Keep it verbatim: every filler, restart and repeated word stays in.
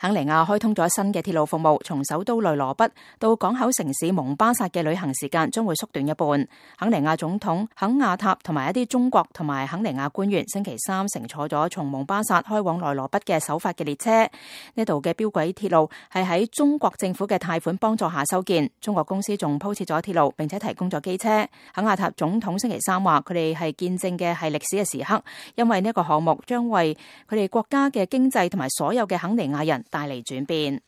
肯尼亞開通咗新嘅鐵路服務，從首都內羅畢到港口城市蒙巴薩嘅旅行時間將會縮短一半。肯尼亞總統肯亞塔同埋一啲中國同埋肯尼亞官員星期三乘坐咗從蒙巴薩開往內羅畢嘅首發嘅列車。呢度嘅標軌鐵路係喺中國政府嘅貸款幫助下修建，中國公司仲鋪設咗鐵路並且提供咗機車。肯亞塔總統星期三話，佢哋係見證嘅係歷史嘅時刻，因為呢個項目將為佢哋國家嘅經濟同埋所有嘅肯尼亞人帶嚟轉變。